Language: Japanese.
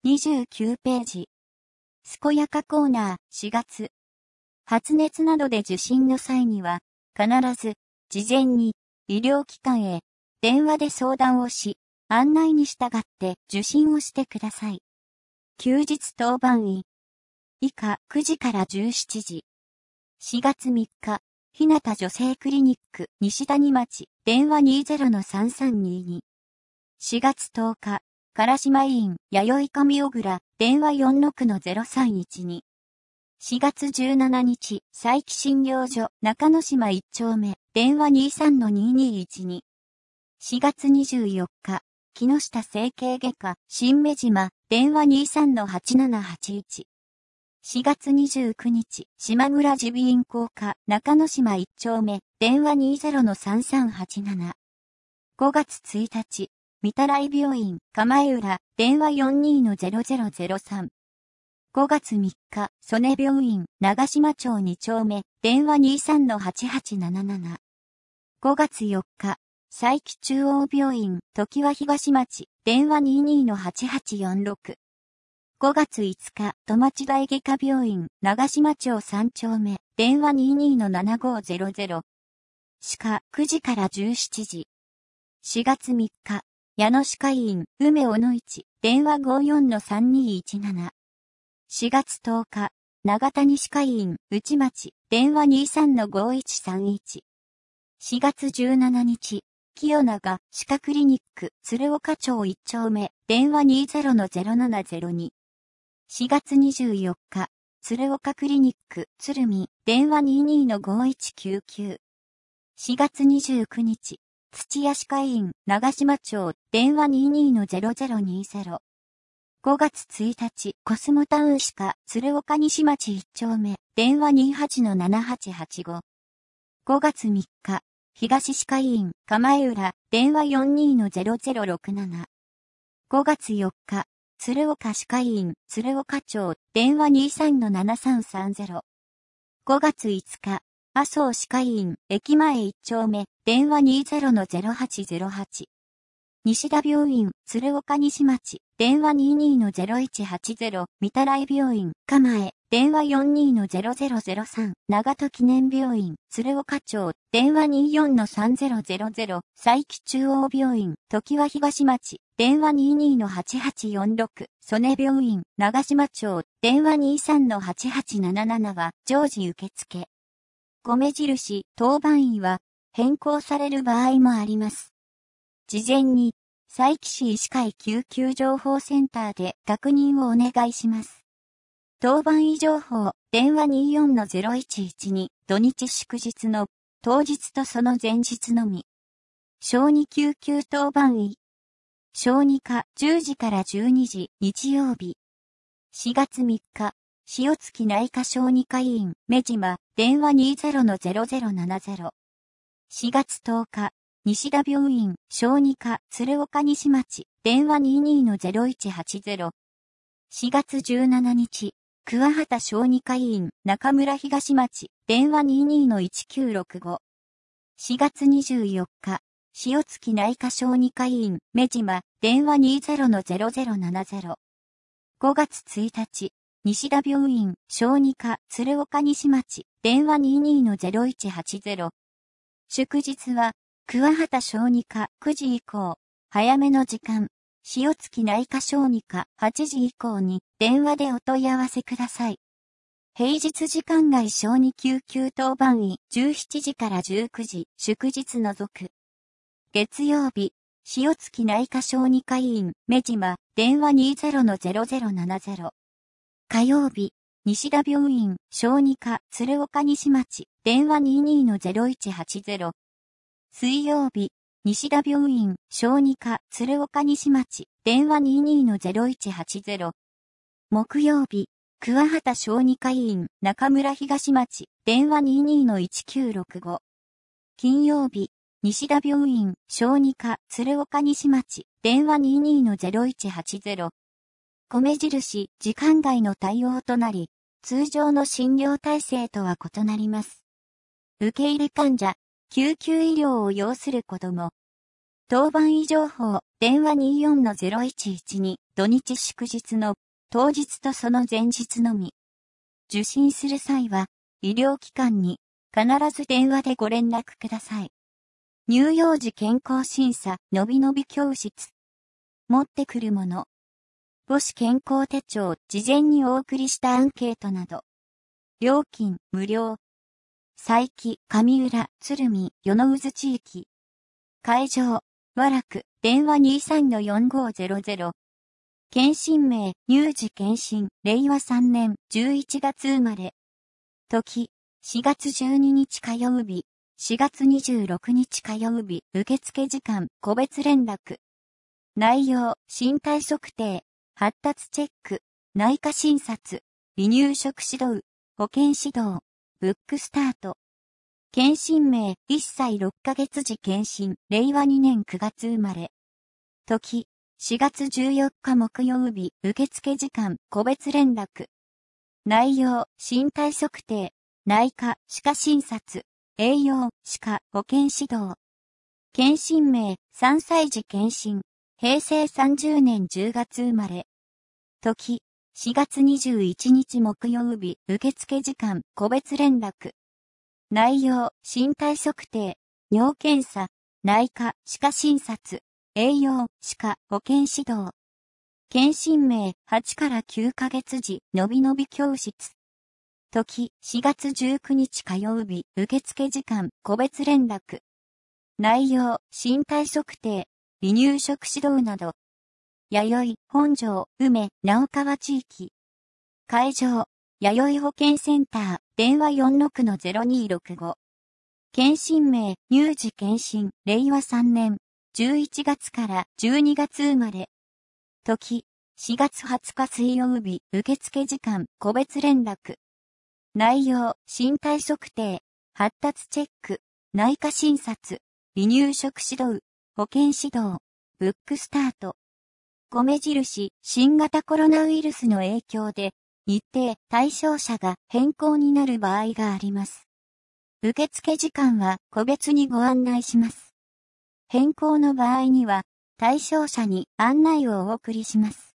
29ページ。健やかコーナー4月。発熱などで受診の際には、必ず、事前に、医療機関へ、電話で相談をし、案内に従って受診をしてください。休日当番医。以下9時から17時。4月3日、日向女性クリニック西谷町、電話 20-3322。4月10日、唐島医院、弥生上小倉、電話 46-0312。4月17日、佐伯診療所、中之島1丁目、電話 23-2212。4月24日、木下整形外科、新目島、電話 23-8781。4月29日、島村耳鼻咽喉科、中之島1丁目、電話 20-3387。5月1日、御手洗病院、構浦、電話 42-0003。5月3日、曽根病院、長島町2丁目、電話 23-8877。5月4日、佐伯中央病院、常盤東町、電話 22-8846。5月5日、戸町大外科病院、長島町3丁目、電話 22-7500。歯科9時から17時。4月3日、矢野歯科医院、梅尾の市、電話 54-3217。4月10日、長谷歯科医院、内町、電話 23-5131。4月17日、清永歯科クリニック、鶴岡町1丁目、電話 20-0702。4月24日、鶴岡クリニック、鶴見、電話 22-5199。4月29日、土屋歯科医院、長島町、電話 22-0020。5月1日、コスモタウン歯科、鶴岡西町1丁目、電話 28-7885。5月3日、東歯科医院、構浦、電話 42-0067。5月4日、鶴岡歯科医院、鶴岡町、電話 23-7330。5月5日、麻生歯科医院、駅前1丁目、電話 20-0808。西田病院、鶴岡西町、電話 22-0180、御手洗病院、構え、電話 42-0003、長門記念病院、鶴岡町、電話 24-3000、佐伯中央病院、常盤東町、電話 22-8846、曽根病院、長島町、電話 23-8877は常時受付。米印、当番医は変更される場合もあります。事前に、佐伯市医師会救急情報センターで確認をお願いします。当番医情報、電話 24-0112、土日祝日の当日とその前日のみ。小児救急当番医。小児科10時から12時、日曜日。4月3日、塩月内科小児科医院、目島、電話 20-0070。4月10日、西田病院、小児科、鶴岡西町、電話 22-0180。4月17日、桑畑小児科医院、中村東町、電話 22-1965。4月24日、塩月内科小児科医院、目島、電話 20-0070。5月1日、西田病院、小児科、鶴岡西町、電話 22-0180。祝日は、桑畑小児科9時以降、早めの時間、塩月内科小児科8時以降に電話でお問い合わせください。平日時間外小児救急当番医17時から19時、祝日除く。月曜日、塩月内科小児科医院、目島、電話 20-0070。火曜日、西田病院、小児科、鶴岡西町、電話 22-0180。水曜日、西田病院、小児科、鶴岡西町、電話 22-0180。木曜日、桑畑小児科医院、中村東町、電話 22-1965。金曜日、西田病院、小児科、鶴岡西町、電話 22-0180。米印、時間外の対応となり、通常の診療体制とは異なります。受け入れ患者、救急医療を要する子供、 当番位情報、電話 24-0112、土日祝日の当日とその前日のみ。受診する際は、医療機関に必ず電話でご連絡ください。乳幼児健康審査、のびのび教室。持ってくるもの。母子健康手帳、事前にお送りしたアンケートなど。料金、無料。佐伯、上浦、鶴見、与野渦地域。会場、和楽、電話 23-4500。検診名、乳児検診、令和3年11月生まれ。時、4月12日火曜日、4月26日火曜日、受付時間、個別連絡。内容、身体測定、発達チェック、内科診察、離乳食指導、保健指導、ブックスタート。検診名、1歳6ヶ月時検診、令和2年9月生まれ。時、4月14日木曜日、受付時間、個別連絡。内容、身体測定、内科、歯科診察、栄養、歯科、保健指導。検診名、3歳児検診、平成30年10月生まれ。時、4月21日木曜日、受付時間、個別連絡。内容、身体測定、尿検査、内科、歯科診察、栄養、歯科、保健指導。検診名、8から9ヶ月時、のびのび教室。時、4月19日火曜日、受付時間、個別連絡。内容、身体測定、離乳食指導など。弥生、本庄、梅、直川地域。会場、弥生保健センター、電話 46-0265。検診名、乳児検診、令和3年、11月から12月生まれ。時、4月20日水曜日、受付時間、個別連絡。内容、身体測定、発達チェック、内科診察、離乳食指導、保健指導、ブックスタート。米印、新型コロナウイルスの影響で、日程、対象者が変更になる場合があります。受付時間は個別にご案内します。変更の場合には、対象者に案内をお送りします。